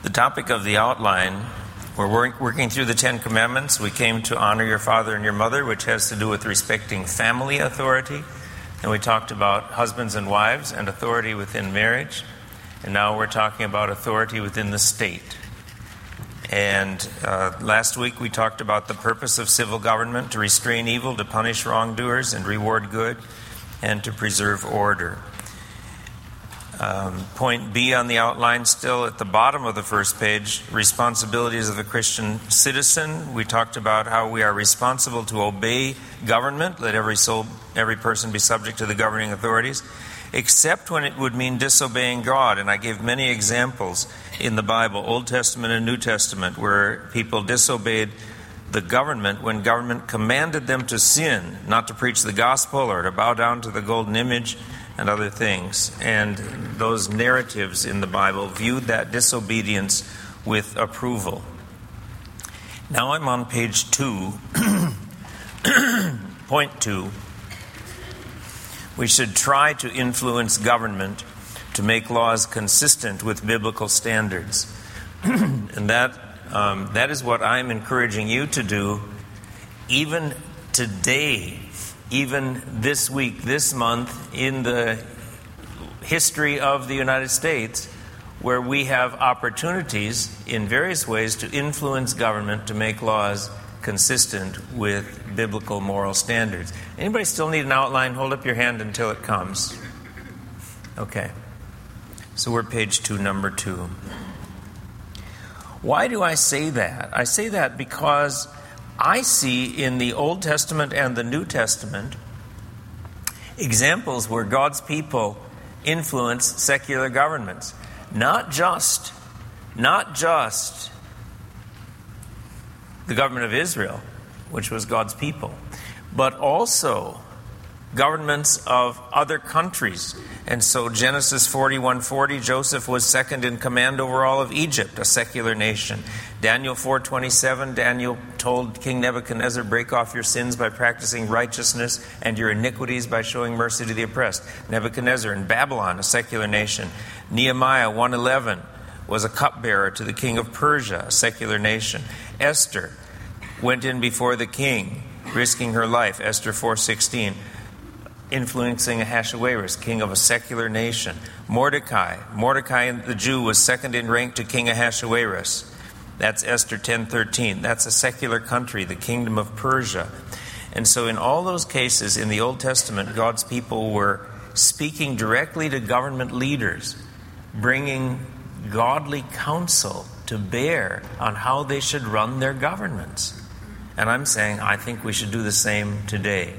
The topic of the outline, we're working through the Ten Commandments. We came to honor your father and your mother, which has to do with respecting family authority. And we talked about husbands and wives and authority within marriage. And now we're talking about authority within the state. And last week we talked about the purpose of civil government: to restrain evil, to punish wrongdoers, and reward good, and to preserve order. Point B on the outline, still at the bottom of the first page, responsibilities of a Christian citizen. We talked about how we are responsible to obey government. Let every person be subject to the governing authorities, except when it would mean disobeying God. And I gave many examples in the Bible, Old Testament and New Testament, where people disobeyed the government when government commanded them to sin, not to preach the gospel or to bow down to the golden image and other things. And those narratives in the Bible viewed that disobedience with approval. Now I'm on page 2. Point 2. We should try to influence government to make laws consistent with biblical standards. And that is what I'm encouraging you to do, even today, even this week, this month, in the history of the United States, where we have opportunities in various ways to influence government to make laws consistent with biblical moral standards. Anybody still need an outline? Hold up your hand until it comes. Okay. So we're page 2, number 2. Why do I say that? I say that because I see in the Old Testament and the New Testament examples where God's people influence secular governments. Not just the government of Israel, which was God's people, but also governments of other countries. And so Genesis 41:40, Joseph was second in command over all of Egypt, a secular nation. Daniel 4:27, Daniel told King Nebuchadnezzar, break off your sins by practicing righteousness and your iniquities by showing mercy to the oppressed. Nebuchadnezzar in Babylon, a secular nation. Nehemiah 1:11 was a cupbearer to the king of Persia, a secular nation. Esther went in before the king, risking her life, Esther 4:16. Influencing Ahasuerus, king of a secular nation. Mordecai the Jew was second in rank to King Ahasuerus. That's Esther 10:13. That's a secular country, the kingdom of Persia. And so in all those cases in the Old Testament, God's people were speaking directly to government leaders, bringing godly counsel to bear on how they should run their governments. And I'm saying I think we should do the same today.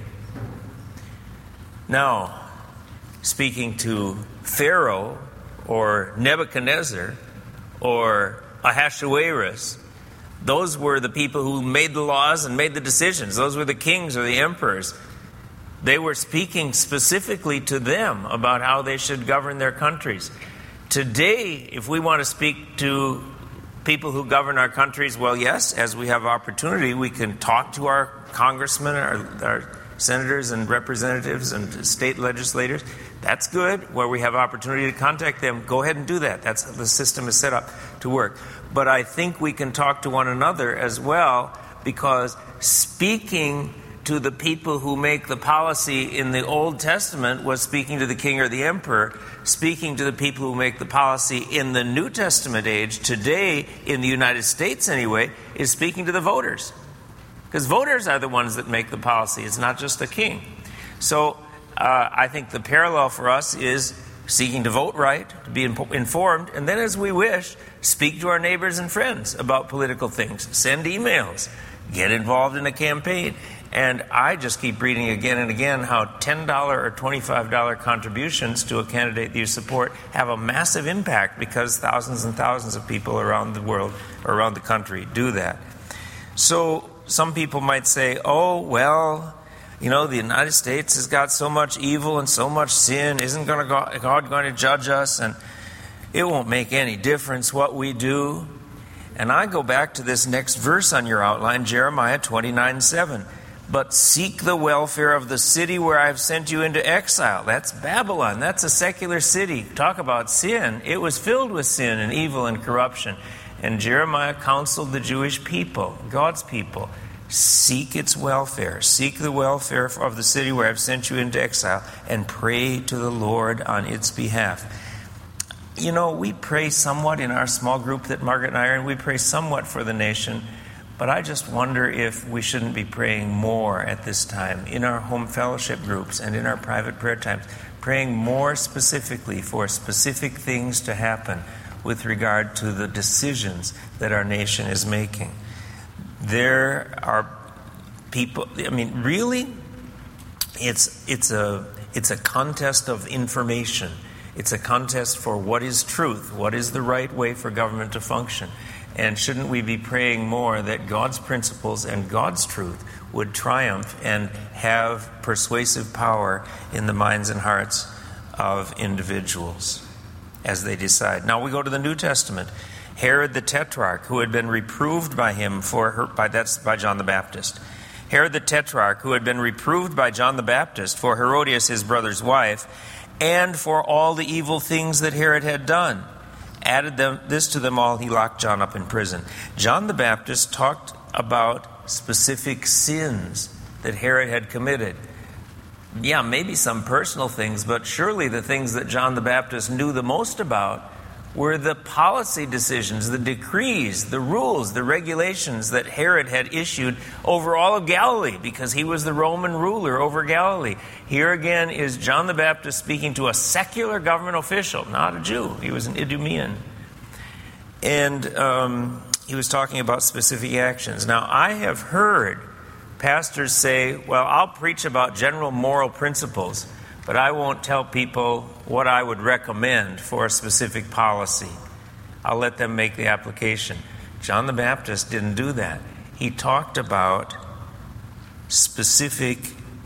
Now, speaking to Pharaoh or Nebuchadnezzar or Ahasuerus, those were the people who made the laws and made the decisions. Those were the kings or the emperors. They were speaking specifically to them about how they should govern their countries. Today, if we want to speak to people who govern our countries, well, yes, as we have opportunity, we can talk to our congressmen, our senators and representatives and state legislators. That's good. Where we have opportunity to contact them, go ahead and do that. That's how the system is set up to work. But I think we can talk to one another as well, because speaking to the people who make the policy in the Old Testament was speaking to the king or the emperor. Speaking to the people who make the policy in the New Testament age, today in the United States anyway, is speaking to the voters. Because voters are the ones that make the policy. It's not just the king. So I think the parallel for us is seeking to vote right, to be informed, and then as we wish, speak to our neighbors and friends about political things. Send emails. Get involved in a campaign. And I just keep reading again and again how $10 or $25 contributions to a candidate that you support have a massive impact, because thousands and thousands of people around the world or around the country do that. So some people might say, oh, well, you know, the United States has got so much evil and so much sin. Isn't God going to judge us? And it won't make any difference what we do. And I go back to this next verse on your outline, Jeremiah 29:7. but seek the welfare of the city where I have sent you into exile. That's Babylon. That's a secular city. Talk about sin. It was filled with sin and evil and corruption. And Jeremiah counseled the Jewish people, God's people, seek its welfare. Seek the welfare of the city where I have sent you into exile, and pray to the Lord on its behalf. You know, we pray somewhat in our small group that Margaret and I are in. We pray somewhat for the nation. But I just wonder if we shouldn't be praying more at this time in our home fellowship groups and in our private prayer times, praying more specifically for specific things to happen with regard to the decisions that our nation is making. There are people, I mean, really, it's a contest of information. It's a contest for what is truth, what is the right way for government to function. And shouldn't we be praying more that God's principles and God's truth would triumph and have persuasive power in the minds and hearts of individuals as they decide? Now we go to the New Testament. Herod the Tetrarch, who had been reproved by him by John the Baptist. Herod the Tetrarch, who had been reproved by John the Baptist for Herodias, his brother's wife, and for all the evil things that Herod had done. Added this to them all, he locked John up in prison. John the Baptist talked about specific sins that Herod had committed. Yeah, maybe some personal things, but surely the things that John the Baptist knew the most about were the policy decisions, the decrees, the rules, the regulations that Herod had issued over all of Galilee, because he was the Roman ruler over Galilee. Here again is John the Baptist speaking to a secular government official, not a Jew. He was an Idumean. And he was talking about specific actions. Now, I have heard pastors say, well, I'll preach about general moral principles, but I won't tell people what I would recommend for a specific policy. I'll let them make the application. John the Baptist didn't do that. He talked about specific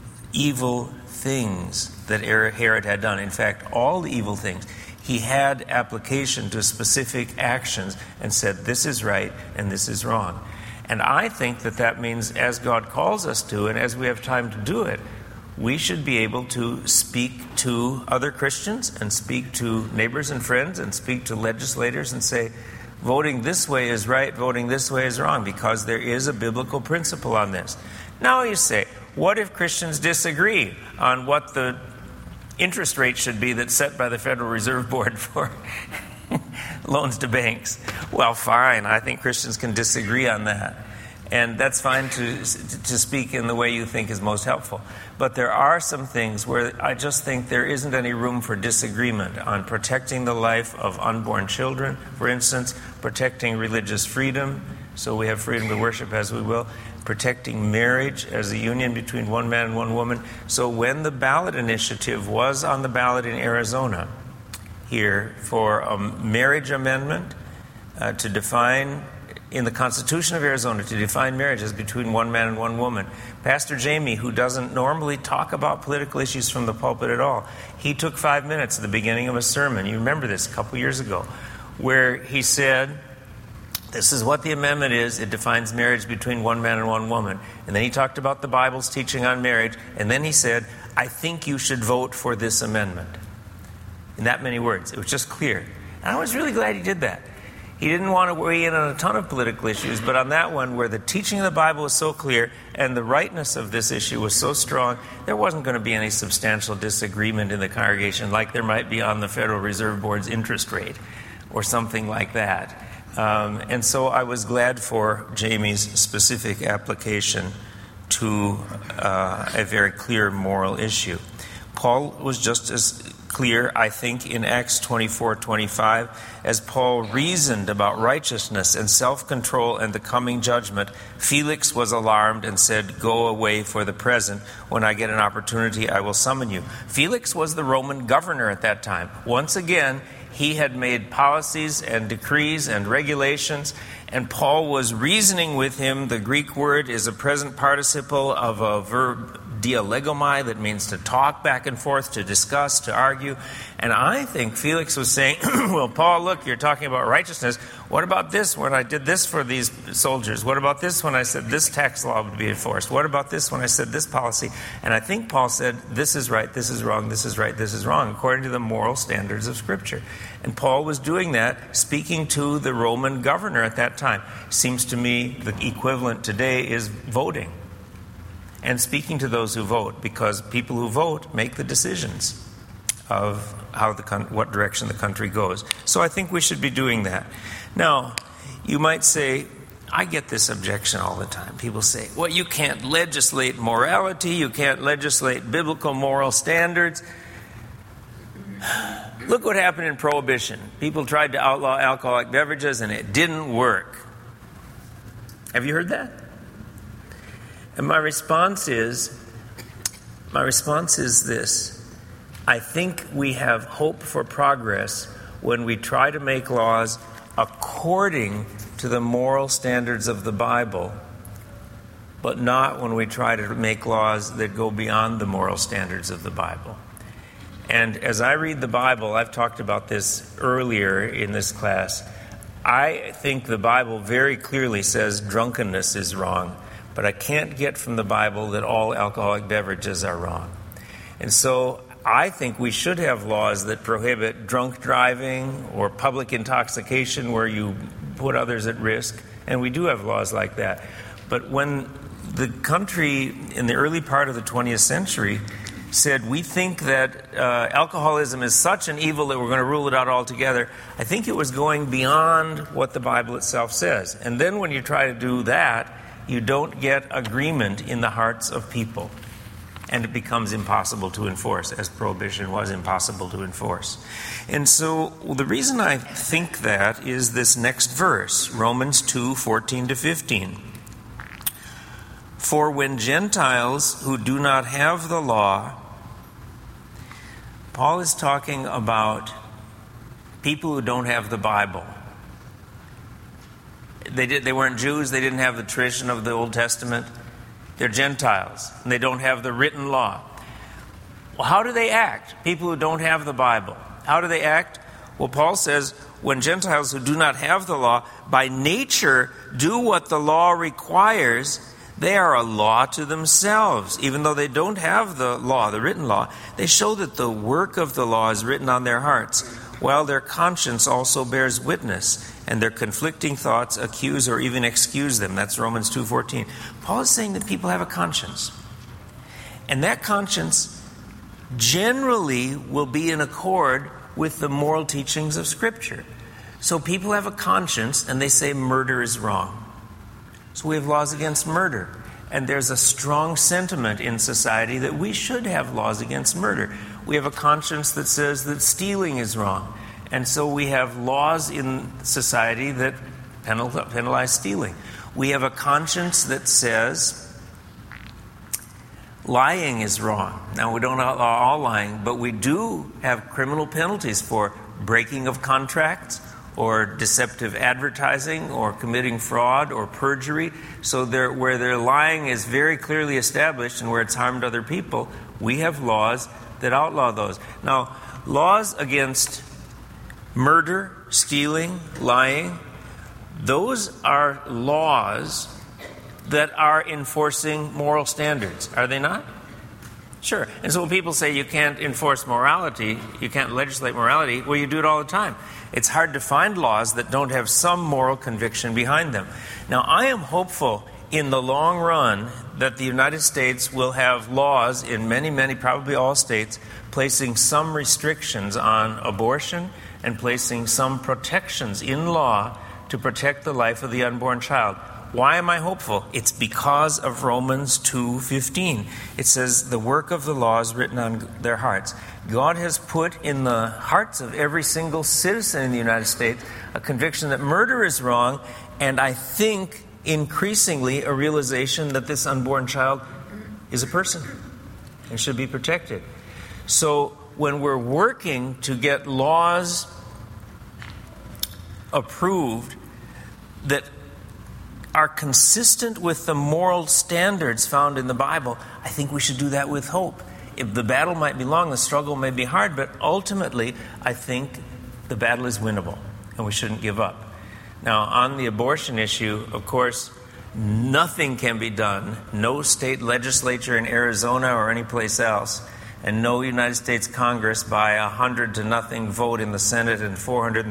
evil things that Herod had done. In fact, all the evil things. He had application to specific actions and said, this is right and this is wrong. And I think that means, as God calls us to, and as we have time to do it, we should be able to speak to other Christians and speak to neighbors and friends and speak to legislators and say, voting this way is right, voting this way is wrong, because there is a biblical principle on this. Now you say, what if Christians disagree on what the interest rate should be that's set by the Federal Reserve Board for loans to banks? Well, fine. I think Christians can disagree on that. And that's fine to speak in the way you think is most helpful. But there are some things where I just think there isn't any room for disagreement on protecting the life of unborn children, for instance, protecting religious freedom, so we have freedom to worship as we will, protecting marriage as a union between one man and one woman. So when the ballot initiative was on the ballot in Arizona here for a marriage amendment to define in the Constitution of Arizona to define marriage as between one man and one woman. Pastor Jamie, who doesn't normally talk about political issues from the pulpit at all, he took 5 minutes at the beginning of a sermon, you remember this, a couple years ago, where he said, this is what the amendment is. It defines marriage between one man and one woman. And then he talked about the Bible's teaching on marriage. And then he said, I think you should vote for this amendment. In that many words. It was just clear. And I was really glad he did that. He didn't want to weigh in on a ton of political issues, but on that one where the teaching of the Bible was so clear and the rightness of this issue was so strong, there wasn't going to be any substantial disagreement in the congregation like there might be on the Federal Reserve Board's interest rate or something like that. And so I was glad for Jamie's specific application to a very clear moral issue. Paul was just as clear, I think, in Acts 24:25, as Paul reasoned about righteousness and self-control and the coming judgment. Felix was alarmed and said, go away for the present. When I get an opportunity, I will summon you. Felix was the Roman governor at that time. Once again, he had made policies and decrees and regulations, and Paul was reasoning with him. The Greek word is a present participle of a verb dialegomai, that means to talk back and forth, to discuss, to argue. And I think Felix was saying, well, Paul, look, you're talking about righteousness. What about this when I did this for these soldiers? What about this when I said this tax law would be enforced? What about this when I said this policy? And I think Paul said, this is right, this is wrong, this is right, this is wrong, according to the moral standards of Scripture. And Paul was doing that, speaking to the Roman governor at that time. Seems to me the equivalent today is voting. And speaking to those who vote, because people who vote make the decisions of what direction the country goes. So I think we should be doing that. Now, you might say, I get this objection all the time. People say, well, you can't legislate morality, you can't legislate biblical moral standards. Look what happened in Prohibition. People tried to outlaw alcoholic beverages and it didn't work. Have you heard that? And my response is this. I think we have hope for progress when we try to make laws according to the moral standards of the Bible, but not when we try to make laws that go beyond the moral standards of the Bible. And as I read the Bible, I've talked about this earlier in this class, I think the Bible very clearly says drunkenness is wrong. But I can't get from the Bible that all alcoholic beverages are wrong. And so I think we should have laws that prohibit drunk driving or public intoxication where you put others at risk. And we do have laws like that. But when the country in the early part of the 20th century said, we think that alcoholism is such an evil that we're going to rule it out altogether, I think it was going beyond what the Bible itself says. And then when you try to do that, you don't get agreement in the hearts of people. And it becomes impossible to enforce, as Prohibition was impossible to enforce. And so the reason I think that is this next verse, Romans 2:14-15. For when Gentiles who do not have the law, Paul is talking about people who don't have the Bible. They weren't Jews, they didn't have the tradition of the Old Testament. They're Gentiles, and they don't have the written law. Well, how do they act? People who don't have the Bible. How do they act? Well, Paul says, when Gentiles who do not have the law, by nature do what the law requires, they are a law to themselves. Even though they don't have the law, the written law, they show that the work of the law is written on their hearts, while their conscience also bears witness, and their conflicting thoughts accuse or even excuse them. That's Romans 2:14. Paul is saying that people have a conscience. And that conscience generally will be in accord with the moral teachings of Scripture. So people have a conscience and they say murder is wrong. So we have laws against murder. And there's a strong sentiment in society that we should have laws against murder. We have a conscience that says that stealing is wrong. And so we have laws in society that penalize stealing. We have a conscience that says lying is wrong. Now, we don't outlaw all lying, but we do have criminal penalties for breaking of contracts or deceptive advertising or committing fraud or perjury. So where their lying is very clearly established and where it's harmed other people, we have laws that outlaw those. Now, laws against murder, stealing, lying, those are laws that are enforcing moral standards, are they not? Sure. And so when people say you can't enforce morality, you can't legislate morality, well, you do it all the time. It's hard to find laws that don't have some moral conviction behind them. Now, I am hopeful in the long run that the United States will have laws in many, many, probably all states, placing some restrictions on abortion and placing some protections in law to protect the life of the unborn child. Why am I hopeful? It's because of Romans 2:15. It says, the work of the law is written on their hearts. God has put in the hearts of every single citizen in the United States a conviction that murder is wrong, and I think increasingly a realization that this unborn child is a person and should be protected. So when we're working to get laws approved that are consistent with the moral standards found in the Bible, I think we should do that with hope. If the battle might be long, the struggle may be hard, but ultimately, I think the battle is winnable, and we shouldn't give up. Now, on the abortion issue, of course, nothing can be done. No state legislature in Arizona or any place else, and no United States Congress by 100-0 vote in the Senate and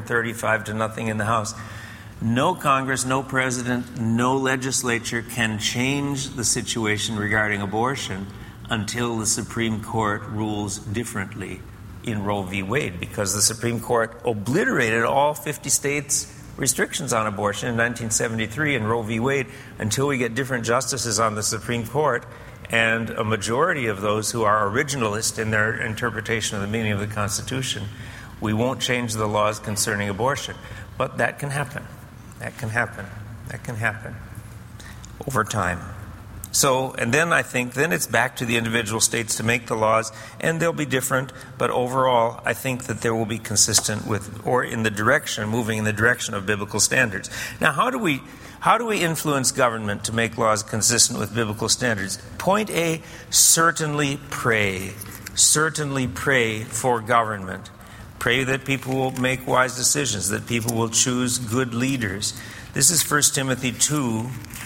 435-0 in the House. No Congress, no president, no legislature can change the situation regarding abortion until the Supreme Court rules differently in Roe v. Wade, because the Supreme Court obliterated all 50 states' restrictions on abortion in 1973 in Roe v. Wade. Until we get different justices on the Supreme Court and a majority of those who are originalist in their interpretation of the meaning of the Constitution, we won't change the laws concerning abortion. But that can happen. That can happen. That can happen over time. So, and then I think then it's back to the individual states to make the laws, and they'll be different, but overall I think that they will be consistent with, or in the direction, moving in the direction of biblical standards. Now, how do we influence government to make laws consistent with biblical standards? Point A, certainly pray. Certainly pray for government. Pray that people will make wise decisions, that people will choose good leaders. This is 1 Timothy 2,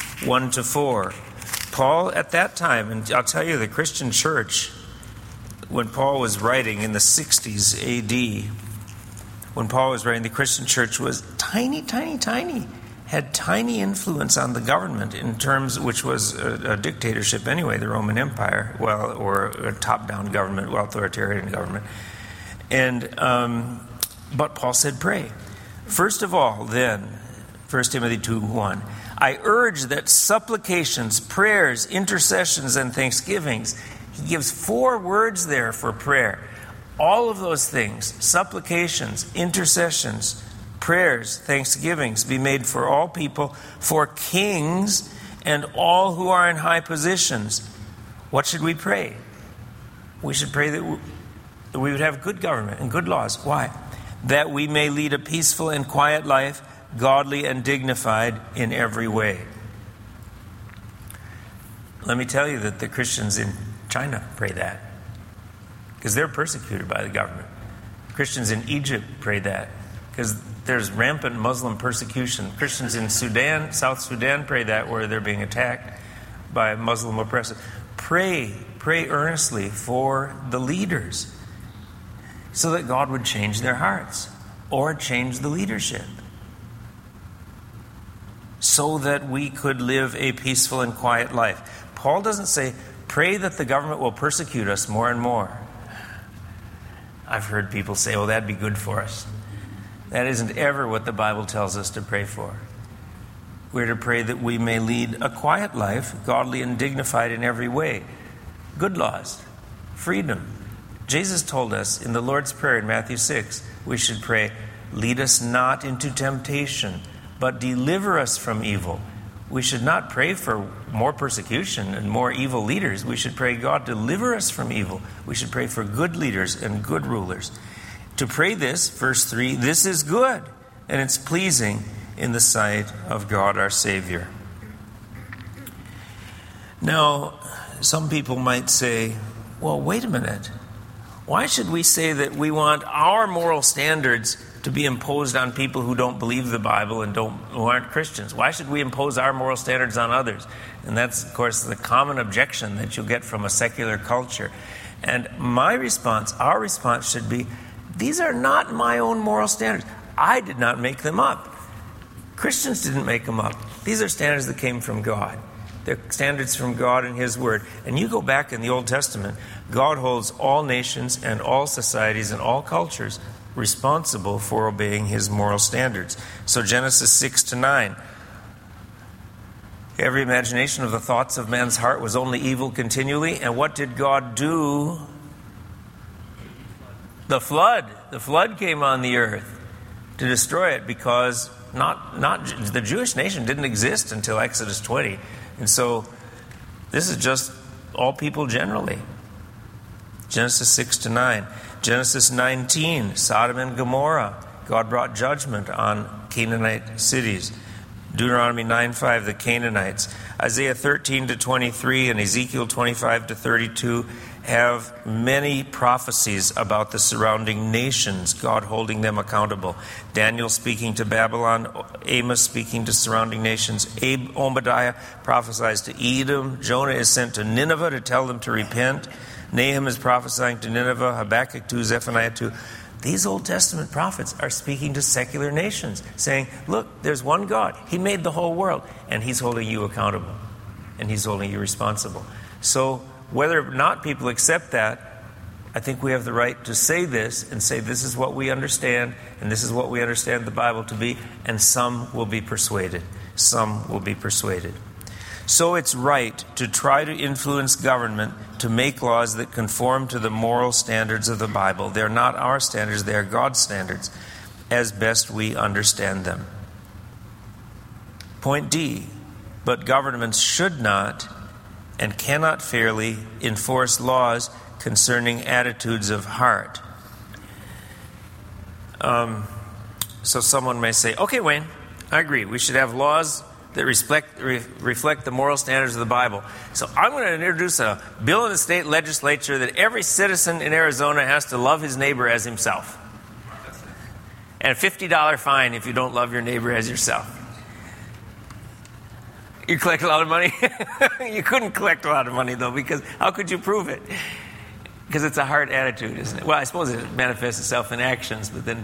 1-4. Paul, at that time, and I'll tell you, the Christian church, when Paul was writing in the 60s A.D., when Paul was writing, the Christian church was tiny, had tiny influence on the government in terms, which was a dictatorship anyway, the Roman Empire, well, or a top-down government, well, authoritarian government. And but Paul said, pray. First of all, then, 1 Timothy 2:1, I urge that supplications, prayers, intercessions, and thanksgivings. He gives 4 words there for prayer. All of those things, supplications, intercessions, prayers, thanksgivings, be made for all people, for kings and all who are in high positions. What should we pray? We should pray that we would have good government and good laws. Why? That we may lead a peaceful and quiet life, godly and dignified in every way. Let me tell you that the Christians in China pray that, because they're persecuted by the government. Christians in Egypt pray that, because there's rampant Muslim persecution. Christians in Sudan, South Sudan, pray that, where they're being attacked by Muslim oppressors. Pray earnestly for the leaders, so that God would change their hearts or change the leadership, so that we could live a peaceful and quiet life. Paul doesn't say, pray that the government will persecute us more and more. I've heard people say, oh, that'd be good for us. That isn't ever what the Bible tells us to pray for. We're to pray that we may lead a quiet life, godly and dignified in every way. Good laws, freedom. Jesus told us in the Lord's Prayer in Matthew 6, we should pray, lead us not into temptation, but deliver us from evil. We should not pray for more persecution and more evil leaders. We should pray, God, deliver us from evil. We should pray for good leaders and good rulers. To pray this, verse 3, this is good, and it's pleasing in the sight of God our Savior. Now, some people might say, well, wait a minute. Why should we say that we want our moral standards to be imposed on people who don't believe the Bible and who aren't Christians? Why should we impose our moral standards on others? And that's, of course, the common objection that you'll get from a secular culture. And my response, our response should be, these are not my own moral standards. I did not make them up. Christians didn't make them up. These are standards that came from God. They're standards from God and His Word. And you go back in the Old Testament, God holds all nations and all societies and all cultures responsible for obeying His moral standards. So Genesis 6-9, every imagination of the thoughts of man's heart was only evil continually. And what did God do? The flood. The flood came on the earth to destroy it, because not the Jewish nation didn't exist until Exodus 20. And so this is just all people generally. Genesis 6-9. Genesis 19, Sodom and Gomorrah. God brought judgment on Canaanite cities. Deuteronomy 9:5, the Canaanites. Isaiah 13-23 and Ezekiel 25-32 have many prophecies about the surrounding nations, God holding them accountable. Daniel speaking to Babylon, Amos speaking to surrounding nations, Obadiah prophesies to Edom, Jonah is sent to Nineveh to tell them to repent, Nahum is prophesying to Nineveh, Habakkuk 2, Zephaniah 2. These Old Testament prophets are speaking to secular nations, saying, look, there's one God. He made the whole world, and He's holding you accountable, and He's holding you responsible. So whether or not people accept that, I think we have the right to say this and say this is what we understand, and this is what we understand the Bible to be, and some will be persuaded. Some will be persuaded. So it's right to try to influence government to make laws that conform to the moral standards of the Bible. They're not our standards, they are God's standards, as best we understand them. Point D, but governments should not and cannot fairly enforce laws concerning attitudes of heart. So someone may say, okay, Wayne, I agree. We should have laws that reflect the moral standards of the Bible. So I'm going to introduce a bill in the state legislature that every citizen in Arizona has to love his neighbor as himself. And a $50 fine if you don't love your neighbor as yourself. You collect a lot of money? You couldn't collect a lot of money, though, because how could you prove it? Because it's a heart attitude, isn't it? Well, I suppose it manifests itself in actions, but then...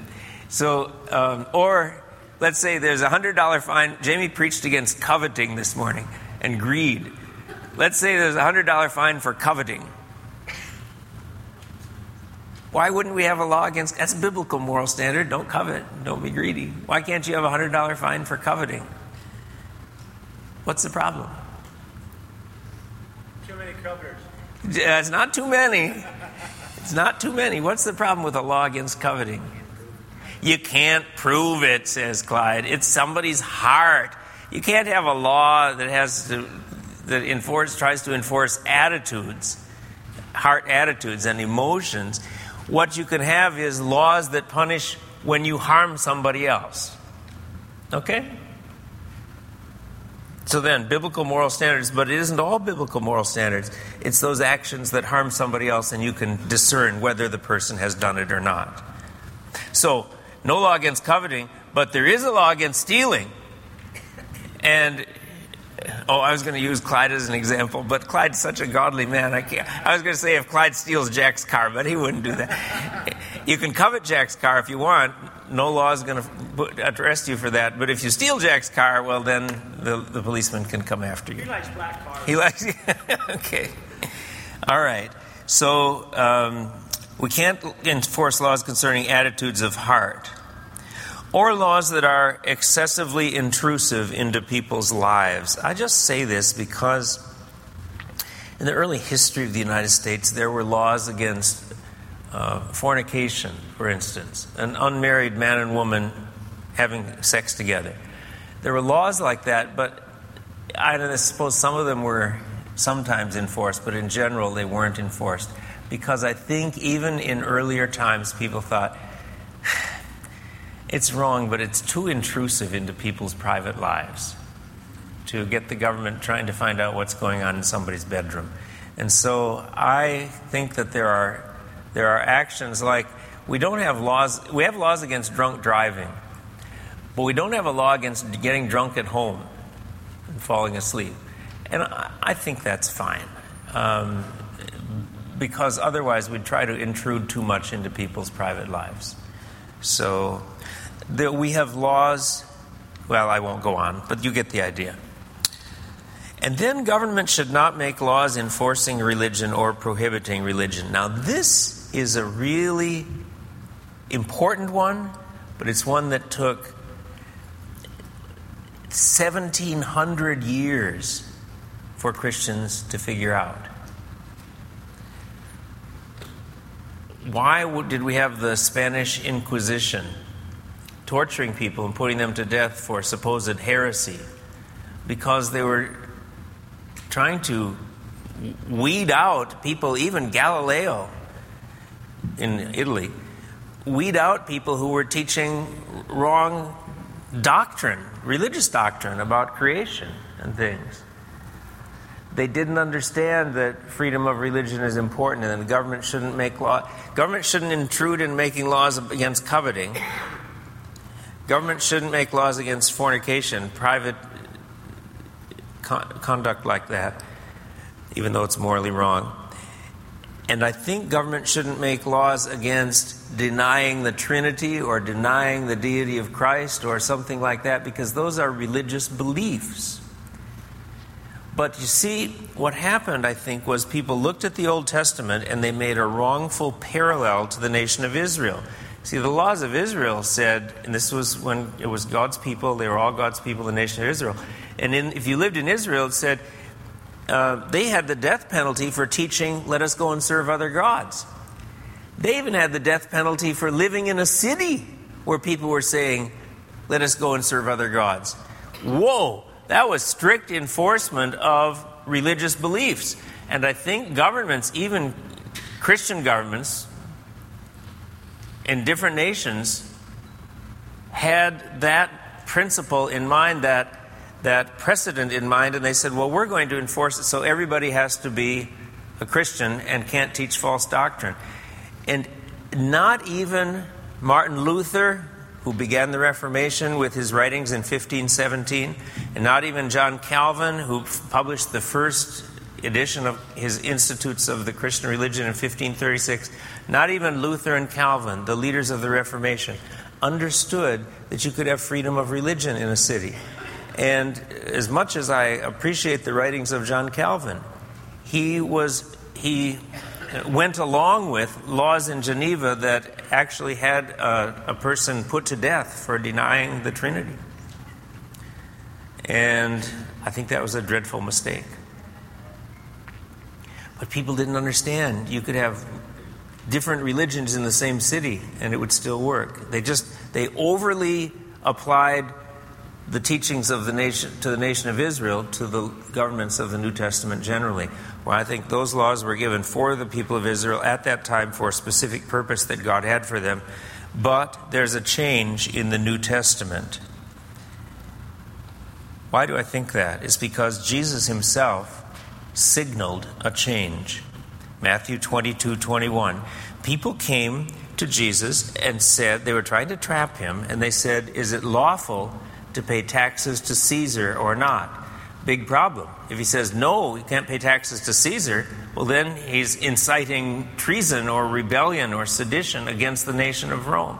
or let's say there's a $100 fine. Jamie preached against coveting this morning and greed. Let's say there's a $100 fine for coveting. Why wouldn't we have a law against... That's a biblical moral standard. Don't covet. Don't be greedy. Why can't you have a $100 fine for coveting? What's the problem? Too many coveters. It's not too many. It's not too many. What's the problem with a law against coveting? You can't prove it, says Clyde. It's somebody's heart. You can't have a law that tries to enforce attitudes, heart attitudes and emotions. What you can have is laws that punish when you harm somebody else. Okay? So then, biblical moral standards, but it isn't all biblical moral standards. It's those actions that harm somebody else, and you can discern whether the person has done it or not. So, no law against coveting, but there is a law against stealing. And, I was going to use Clyde as an example, but Clyde's such a godly man. I was going to say if Clyde steals Jack's car, but he wouldn't do that. You can covet Jack's car if you want. No law is going to arrest you for that. But if you steal Jack's car, well, then the policeman can come after you. He likes black cars. He likes... Okay. All right. So we can't enforce laws concerning attitudes of heart or laws that are excessively intrusive into people's lives. I just say this because in the early history of the United States, there were laws against fornication, for instance, an unmarried man and woman having sex together. There were laws like that, but I suppose some of them were sometimes enforced, but in general they weren't enforced. Because I think even in earlier times people thought, it's wrong, but it's too intrusive into people's private lives to get the government trying to find out what's going on in somebody's bedroom. And so I think that there are actions like we have laws against drunk driving, but we don't have a law against getting drunk at home and falling asleep. And I think that's fine, because otherwise we'd try to intrude too much into people's private lives. So we have laws, well, I won't go on, but you get the idea. And then government should not make laws enforcing religion or prohibiting religion. Now this is a really important one, but it's one that took 1,700 years for Christians to figure out. Why did we have the Spanish Inquisition torturing people and putting them to death for supposed heresy? Because they were trying to weed out people, even Galileo in Italy, weed out people who were teaching wrong doctrine, religious doctrine about creation and things. They didn't understand that freedom of religion is important and the government shouldn't make law. Government shouldn't intrude in making laws against coveting. Government shouldn't make laws against fornication, private conduct like that, even though it's morally wrong. And I think government shouldn't make laws against denying the Trinity or denying the deity of Christ or something like that, because those are religious beliefs. But you see, what happened, I think, was people looked at the Old Testament and they made a wrongful parallel to the nation of Israel. See, the laws of Israel said, and this was when it was God's people, they were all God's people, the nation of Israel. And if you lived in Israel, it said they had the death penalty for teaching, let us go and serve other gods. They even had the death penalty for living in a city where people were saying, let us go and serve other gods. Whoa! That was strict enforcement of religious beliefs. And I think governments, even Christian governments in different nations, had that principle in mind, that precedent in mind, and they said, well, we're going to enforce it so everybody has to be a Christian and can't teach false doctrine. And not even Martin Luther, who began the Reformation with his writings in 1517, and not even John Calvin, who published the first edition of his Institutes of the Christian Religion in 1536, not even Luther and Calvin, the leaders of the Reformation, understood that you could have freedom of religion in a city. And as much as I appreciate the writings of John Calvin, he went along with laws in Geneva that actually had a person put to death for denying the Trinity. And I think that was a dreadful mistake. But people didn't understand. You could have different religions in the same city and it would still work. They overly applied the teachings of the nation to the nation of Israel to the governments of the New Testament generally. Well, I think those laws were given for the people of Israel at that time for a specific purpose that God had for them. But there's a change in the New Testament. Why do I think that? It's because Jesus himself signaled a change. Matthew 22:21. People came to Jesus and said, they were trying to trap him, and they said, is it lawful to pay taxes to Caesar or not? Big problem. If he says, no, you can't pay taxes to Caesar, well then he's inciting treason or rebellion or sedition against the nation of Rome.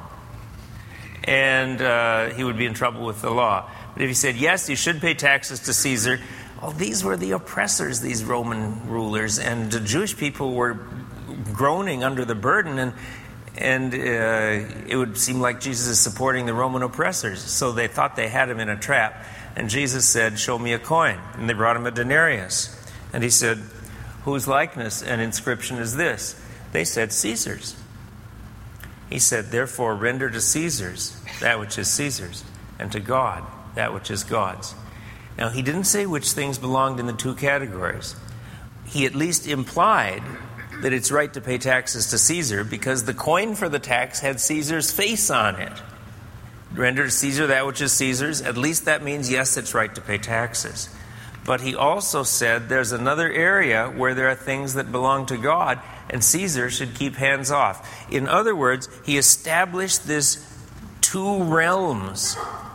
And he would be in trouble with the law. But if he said, yes, you should pay taxes to Caesar, well, these were the oppressors, these Roman rulers, and the Jewish people were groaning under the burden, and it would seem like Jesus is supporting the Roman oppressors. So they thought they had him in a trap. And Jesus said, show me a coin. And they brought him a denarius. And he said, whose likeness and inscription is this? They said, Caesar's. He said, therefore render to Caesar's that which is Caesar's, and to God that which is God's. Now, he didn't say which things belonged in the two categories. He at least implied that it's right to pay taxes to Caesar because the coin for the tax had Caesar's face on it. Render to Caesar that which is Caesar's. At least that means, yes, it's right to pay taxes. But he also said there's another area where there are things that belong to God, and Caesar should keep hands off. In other words, he established this two realms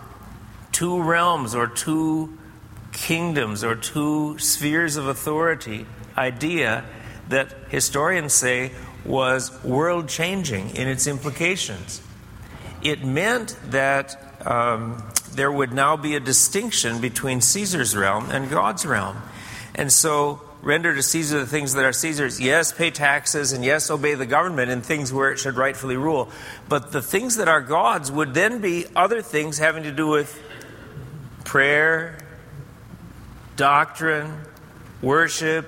or two kingdoms or two spheres of authority idea that historians say was world-changing in its implications. It meant that there would now be a distinction between Caesar's realm and God's realm. And so, render to Caesar the things that are Caesar's. Yes, pay taxes, and yes, obey the government in things where it should rightfully rule. But the things that are God's would then be other things having to do with prayer, doctrine, worship,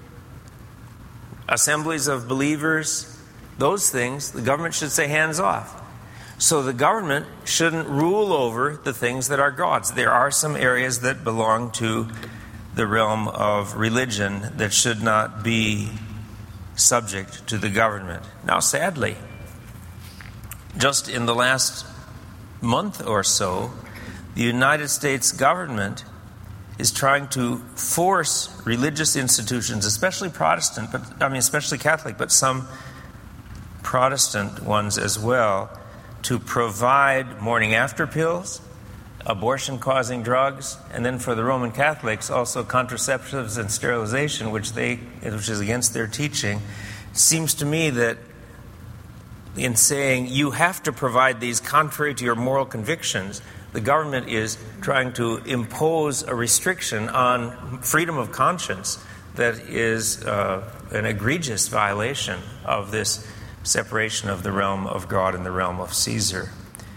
assemblies of believers. Those things, the government should say hands off. So the government shouldn't rule over the things that are God's. There are some areas that belong to the realm of religion that should not be subject to the government. Now, sadly, just in the last month or so, the United States government is trying to force religious institutions, especially Protestant, especially Catholic, but some Protestant ones as well, to provide morning after pills, abortion-causing drugs, and then for the Roman Catholics, also contraceptives and sterilization, which is against their teaching. It seems to me that in saying you have to provide these contrary to your moral convictions, the government is trying to impose a restriction on freedom of conscience that is an egregious violation of this separation of the realm of God and the realm of Caesar.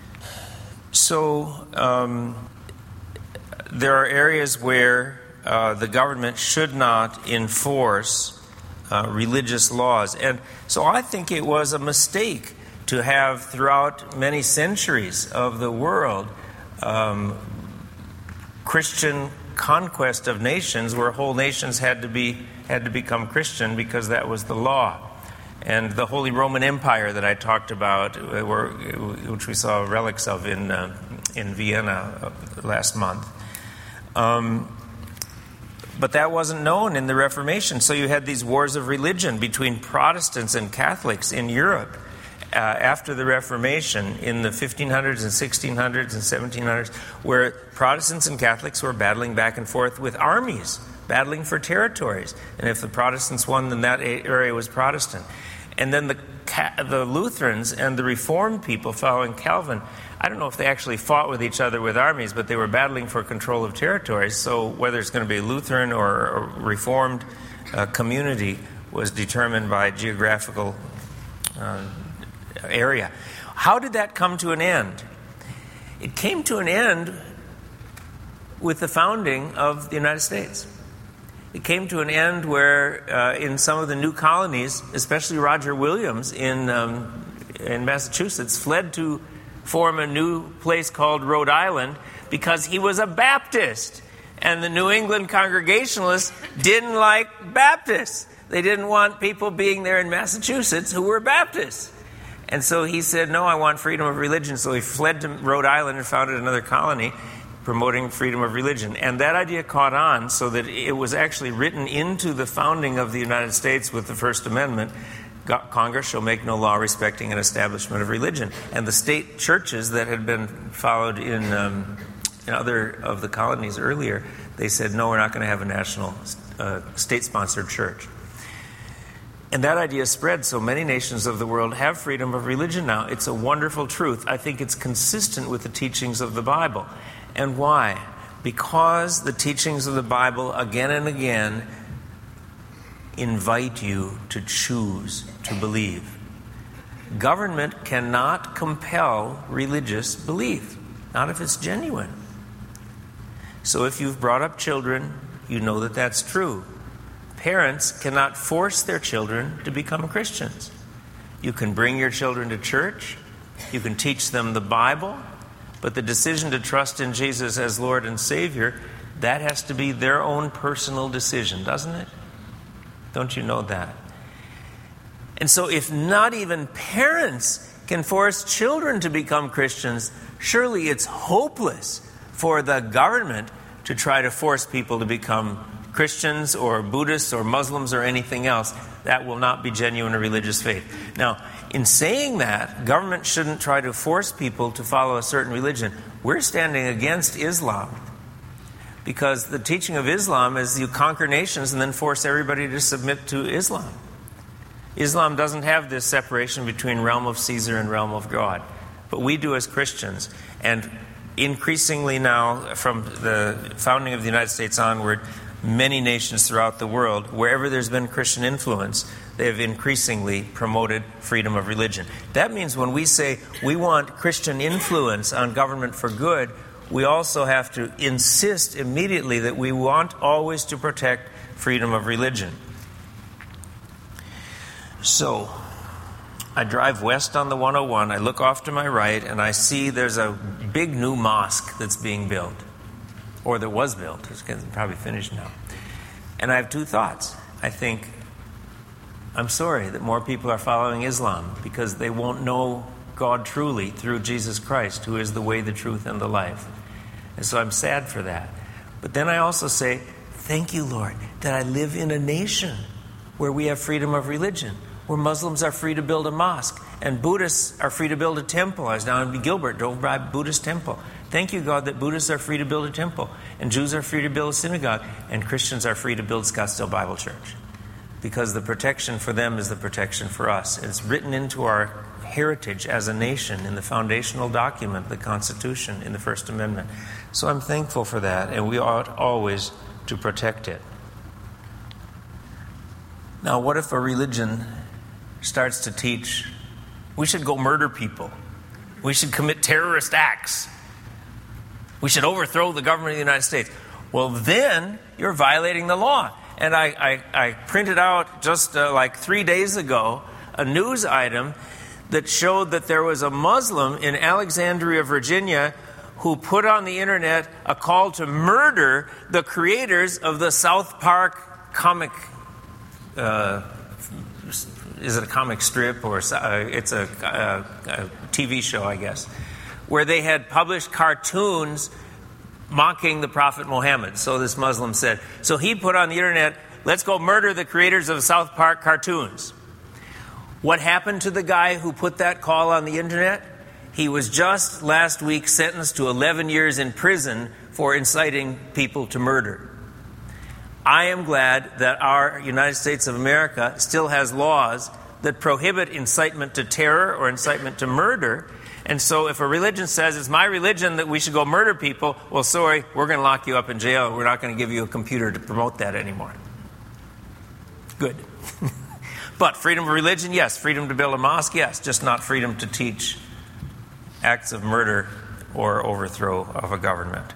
So there are areas where the government should not enforce religious laws. And so I think it was a mistake to have, throughout many centuries of the world, Christian conquest of nations where whole nations had to become Christian because that was the law. And the Holy Roman Empire that I talked about, which we saw relics of in Vienna last month. But that wasn't known in the Reformation. So you had these wars of religion between Protestants and Catholics in Europe after the Reformation in the 1500s and 1600s and 1700s, where Protestants and Catholics were battling back and forth with armies, battling for territories. And if the Protestants won, then that area was Protestant. And then the Lutherans and the Reformed people following Calvin, I don't know if they actually fought with each other with armies, but they were battling for control of territories. So whether it's going to be a Lutheran or a Reformed community was determined by geographical area. How did that come to an end? It came to an end with the founding of the United States. It came to an end where in some of the new colonies, especially Roger Williams in Massachusetts, fled to form a new place called Rhode Island because he was a Baptist. And the New England Congregationalists didn't like Baptists. They didn't want people being there in Massachusetts who were Baptists. And so he said, no, I want freedom of religion. So he fled to Rhode Island and founded another colony promoting freedom of religion. And that idea caught on so that it was actually written into the founding of the United States with the First Amendment. Congress shall make no law respecting an establishment of religion. And the state churches that had been followed in other of the colonies earlier, they said, no, we're not going to have a national state-sponsored church. And that idea spread, so many nations of the world have freedom of religion now. It's a wonderful truth. I think it's consistent with the teachings of the Bible. And why? Because the teachings of the Bible, again and again, invite you to choose to believe. Government cannot compel religious belief, not if it's genuine. So if you've brought up children, you know that that's true. Parents cannot force their children to become Christians. You can bring your children to church, you can teach them the Bible, but the decision to trust in Jesus as Lord and Savior, that has to be their own personal decision, doesn't it? Don't you know that? And so if not even parents can force children to become Christians, surely it's hopeless for the government to try to force people to become Christians or Buddhists or Muslims or anything else. That will not be genuine religious faith. Now, in saying that, government shouldn't try to force people to follow a certain religion. We're standing against Islam because the teaching of Islam is you conquer nations and then force everybody to submit to Islam. Islam doesn't have this separation between realm of Caesar and realm of God, but we do as Christians. And increasingly now, from the founding of the United States onward, many nations throughout the world, wherever there's been Christian influence, they have increasingly promoted freedom of religion. That means when we say we want Christian influence on government for good, we also have to insist immediately that we want always to protect freedom of religion. So, I drive west on the 101, I look off to my right, and I see there's a big new mosque that's being built. Or that was built. It's probably finished now. And I have two thoughts. I think, I'm sorry that more people are following Islam because they won't know God truly through Jesus Christ, who is the way, the truth, and the life. And so I'm sad for that. But then I also say, thank you, Lord, that I live in a nation where we have freedom of religion, where Muslims are free to build a mosque, and Buddhists are free to build a temple. I was down in Gilbert, drove by a Buddhist temple. Thank you, God, that Buddhists are free to build a temple, and Jews are free to build a synagogue, and Christians are free to build Scottsdale Bible Church. Because the protection for them is the protection for us. It's written into our heritage as a nation in the foundational document, the Constitution, in the First Amendment. So I'm thankful for that, and we ought always to protect it. Now, what if a religion starts to teach we should go murder people, we should commit terrorist acts, we should overthrow the government of the United States? Well, then you're violating the law. And I printed out just like 3 days ago a news item that showed that there was a Muslim in Alexandria, Virginia, who put on the internet a call to murder the creators of the South Park comic. Is it a comic strip or it's a TV show, I guess, where they had published cartoons mocking the Prophet Muhammad. So this Muslim said. So he put on the internet, let's go murder the creators of South Park cartoons. What happened to the guy who put that call on the internet? He was just last week sentenced to 11 years in prison for inciting people to murder. I am glad that our United States of America still has laws that prohibit incitement to terror or incitement to murder. And so if a religion says it's my religion that we should go murder people, well, sorry, we're going to lock you up in jail. We're not going to give you a computer to promote that anymore. Good. But freedom of religion, yes. Freedom to build a mosque, yes. Just not freedom to teach acts of murder or overthrow of a government.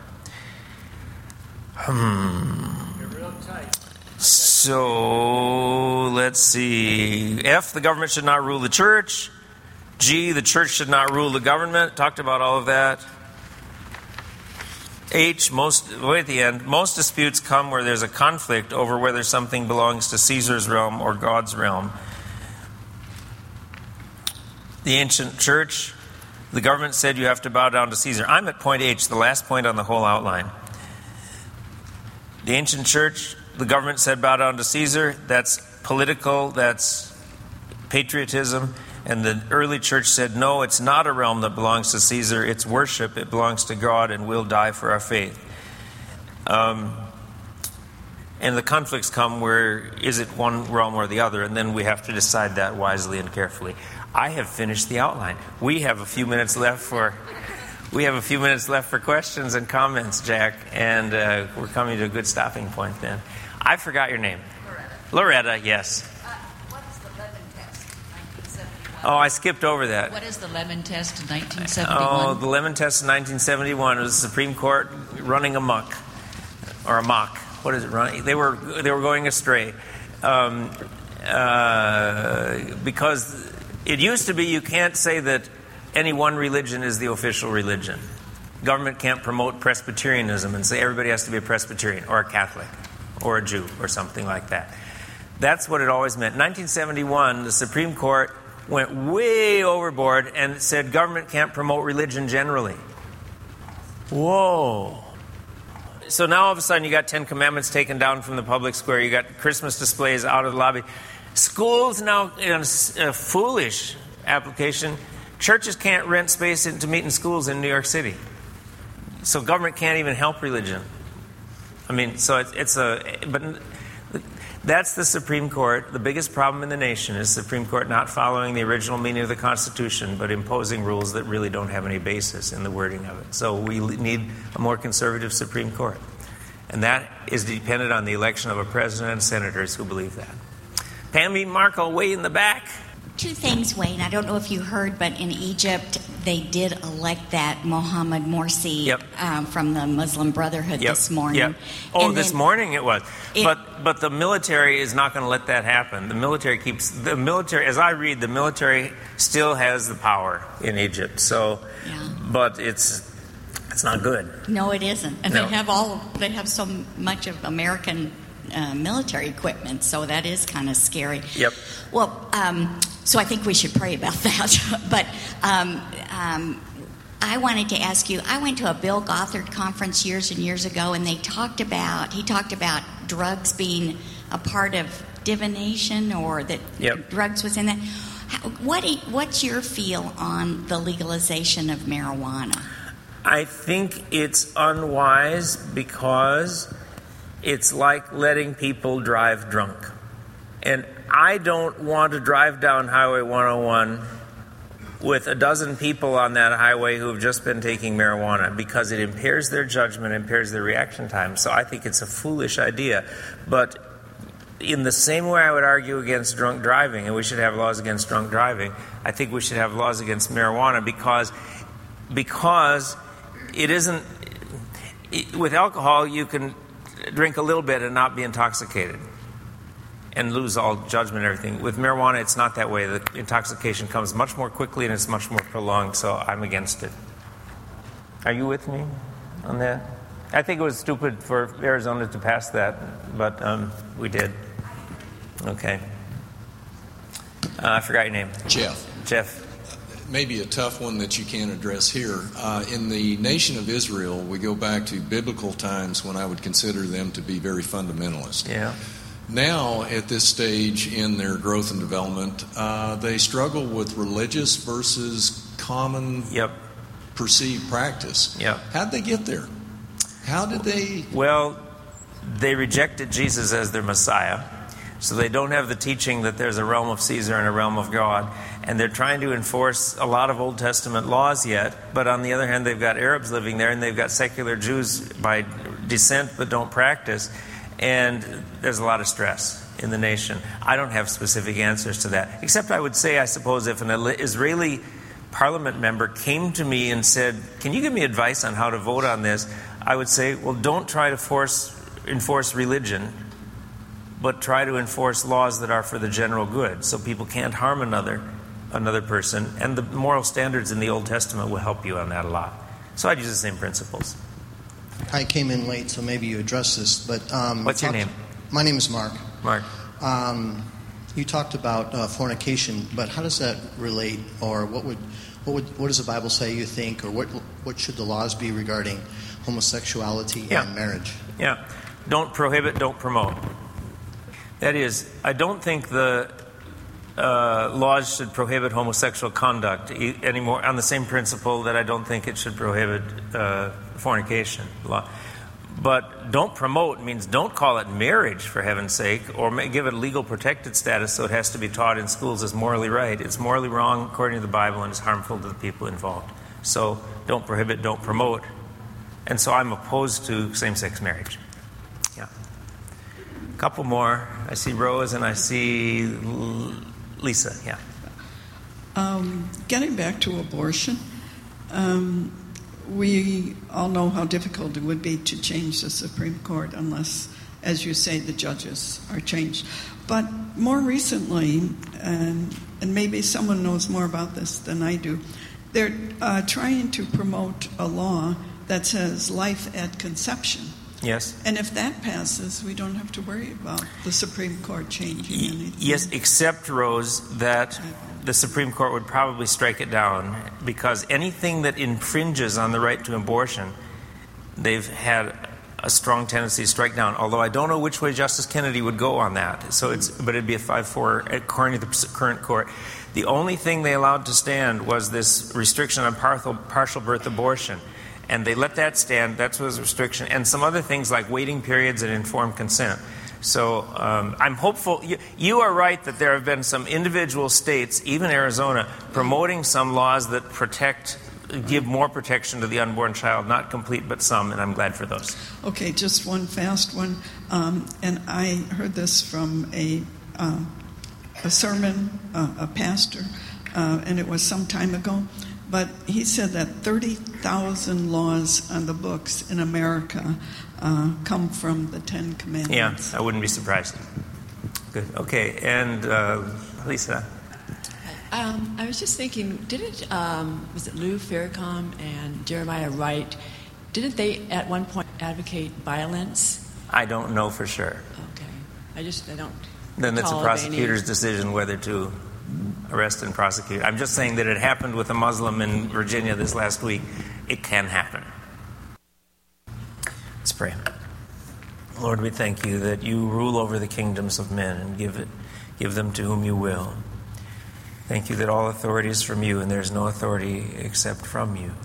So, let's see. F, the government should not rule the church. G, the church should not rule the government. Talked about all of that. H, way at the end, most disputes come where there's a conflict over whether something belongs to Caesar's realm or God's realm. The ancient church, the government said you have to bow down to Caesar. I'm at point H, the last point on the whole outline. The ancient church, the government said bow down to Caesar. That's political, that's patriotism. And the early church said, no, it's not a realm that belongs to Caesar. It's worship. It belongs to God, and we'll die for our faith. And the conflicts come where is it one realm or the other, and then we have to decide that wisely and carefully. I have finished the outline. We have a few minutes left for questions and comments, Jack, and we're coming to a good stopping point then. I forgot your name. Loretta, yes. Oh, I skipped over that. What is the Lemon Test in 1971? Oh, the Lemon Test in 1971 was the Supreme Court running amok, or amok. What is it? Running? They were going astray because it used to be you can't say that any one religion is the official religion. Government can't promote Presbyterianism and say everybody has to be a Presbyterian or a Catholic or a Jew or something like that. That's what it always meant. In 1971, the Supreme Court went way overboard and said government can't promote religion generally. Whoa. So now all of a sudden you got 10 Commandments taken down from the public square. You got Christmas displays out of the lobby. Schools now, in a foolish application, churches can't rent space to meet in schools in New York City. So government can't even help religion. I mean, so but that's the Supreme Court. The biggest problem in the nation is the Supreme Court not following the original meaning of the Constitution, but imposing rules that really don't have any basis in the wording of it. So we need a more conservative Supreme Court. And that is dependent on the election of a president and senators who believe that. Pammy Markle, way in the back. Two things, Wayne. I don't know if you heard, but in Egypt, they did elect that Mohammed Morsi from the Muslim Brotherhood this morning. Yep. Oh, this morning it was. But the military is not going to let that happen. The military, as I read, the military still has the power in Egypt. So, but it's not good. No, it isn't. And they have so much of American military equipment, so that is kind of scary. Yep. Well, so I think we should pray about that. But I wanted to ask you, I went to a Bill Gothard conference years and years ago, and he talked about drugs being a part of divination, or that drugs was in that. What's your feel on the legalization of marijuana? I think it's unwise because it's like letting people drive drunk. And I don't want to drive down Highway 101 with a dozen people on that highway who have just been taking marijuana, because it impairs their judgment, impairs their reaction time. So I think it's a foolish idea. But in the same way I would argue against drunk driving, and we should have laws against drunk driving, I think we should have laws against marijuana, because it isn't... With alcohol, you can drink a little bit and not be intoxicated and lose all judgment and everything. With marijuana, it's not that way. The intoxication comes much more quickly and it's much more prolonged, so I'm against it. Are you with me on that? I think it was stupid for Arizona to pass that, but we did. Okay. I forgot your name. Jeff. Maybe a tough one that you can't address here. In the nation of Israel, we go back to biblical times when I would consider them to be very fundamentalist. Yeah. Now, at this stage in their growth and development, they struggle with religious versus common perceived practice. Yep. How'd they get there? How did they... Well, they rejected Jesus as their Messiah, so they don't have the teaching that there's a realm of Caesar and a realm of God, and they're trying to enforce a lot of Old Testament laws yet, but on the other hand, they've got Arabs living there, and they've got secular Jews by descent but don't practice, and there's a lot of stress in the nation. I don't have specific answers to that, except I would say, I suppose, if an Israeli parliament member came to me and said, can you give me advice on how to vote on this? I would say, well, don't try to enforce religion, but try to enforce laws that are for the general good, so people can't harm another person. And the moral standards in the Old Testament will help you on that a lot. So I'd use the same principles. I came in late, so maybe you addressed this, but... What's your name? My name is Mark. Mark. You talked about fornication, but how does that relate, or what does the Bible say, you think, or what should the laws be regarding homosexuality and marriage? Yeah. Don't prohibit, don't promote. That is, I don't think the laws should prohibit homosexual conduct anymore, on the same principle that I don't think it should prohibit fornication. But don't promote means don't call it marriage, for heaven's sake, or give it a legal protected status so it has to be taught in schools as morally right. It's morally wrong according to the Bible, and it's harmful to the people involved. So don't prohibit, don't promote. And so I'm opposed to same-sex marriage. Yeah. A couple more. I see Rose and I see Lisa. Yeah. Getting back to abortion, we all know how difficult it would be to change the Supreme Court unless, as you say, the judges are changed. But more recently, and maybe someone knows more about this than I do, they're trying to promote a law that says life at conception. Yes. And if that passes, we don't have to worry about the Supreme Court changing anything. Yes, except, Rose, that the Supreme Court would probably strike it down, because anything that infringes on the right to abortion, they've had a strong tendency to strike down, although I don't know which way Justice Kennedy would go on that. But it'd be a 5-4 according to the current court. The only thing they allowed to stand was this restriction on partial birth abortion. And they let that stand. That was a restriction. And some other things like waiting periods and informed consent. So I'm hopeful. You are right that there have been some individual states, even Arizona, promoting some laws that give more protection to the unborn child. Not complete, but some, and I'm glad for those. Okay, just one fast one. And I heard this from a sermon, a pastor, and it was some time ago. But he said that 30,000 laws on the books in America come from the Ten Commandments. Yeah, I wouldn't be surprised. Good. Okay, and Lisa. I was just thinking, was it Lou Farrakhan and Jeremiah Wright, didn't they at one point advocate violence? I don't know for sure. Okay. I don't. Then it's a prosecutor's decision whether to arrest and prosecute. I'm just saying that it happened with a Muslim in Virginia this last week. It can happen. Let's pray. Lord, we thank you that you rule over the kingdoms of men and give them to whom you will. Thank you that all authority is from you and there's no authority except from you.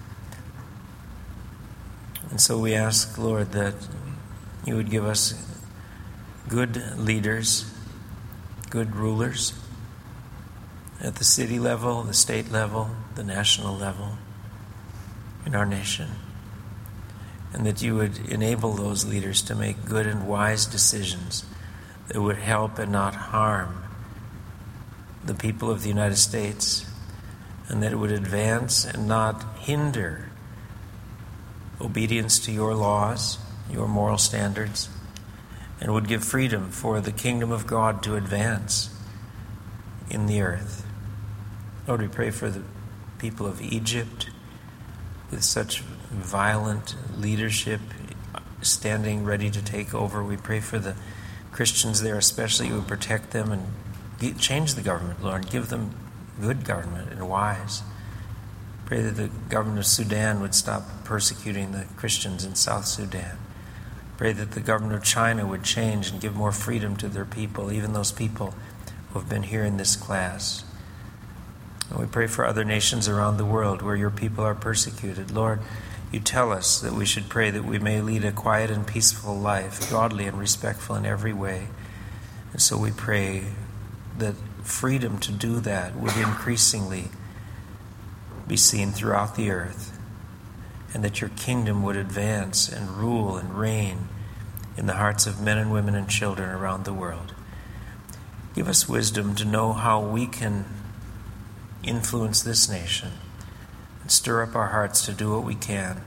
And so we ask, Lord, that you would give us good leaders, good rulers at the city level, the state level, the national level in our nation. And that you would enable those leaders to make good and wise decisions that would help and not harm the people of the United States, and that it would advance and not hinder obedience to your laws, your moral standards, and would give freedom for the kingdom of God to advance in the earth. Lord, we pray for the people of Egypt with such violent leadership standing ready to take over. We pray for the Christians there especially. You would protect them and change the government, Lord. Give them good government and wise. Pray that the government of Sudan would stop persecuting the Christians in South Sudan. Pray that the government of China would change and give more freedom to their people, even those people who have been here in this class. And we pray for other nations around the world where your people are persecuted. Lord, you tell us that we should pray that we may lead a quiet and peaceful life, godly and respectful in every way. And so we pray that freedom to do that would increasingly be seen throughout the earth, and that your kingdom would advance and rule and reign in the hearts of men and women and children around the world. Give us wisdom to know how we can influence this nation and stir up our hearts to do what we can.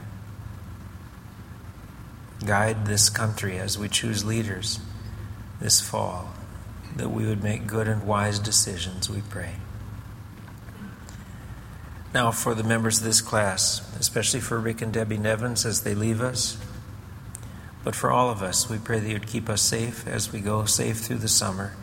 Guide this country as we choose leaders this fall, that we would make good and wise decisions, we pray. Now for the members of this class, especially for Rick and Debbie Nevins as they leave us, but for all of us, we pray that you would keep us safe as we go safe through the summer.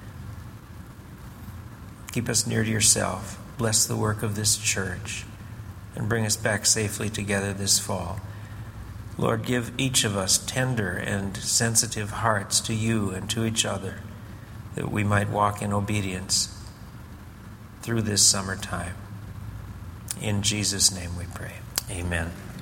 Keep us near to yourself. Bless the work of this church and bring us back safely together this fall. Lord, give each of us tender and sensitive hearts to you and to each other, that we might walk in obedience through this summertime. In Jesus' name we pray. Amen.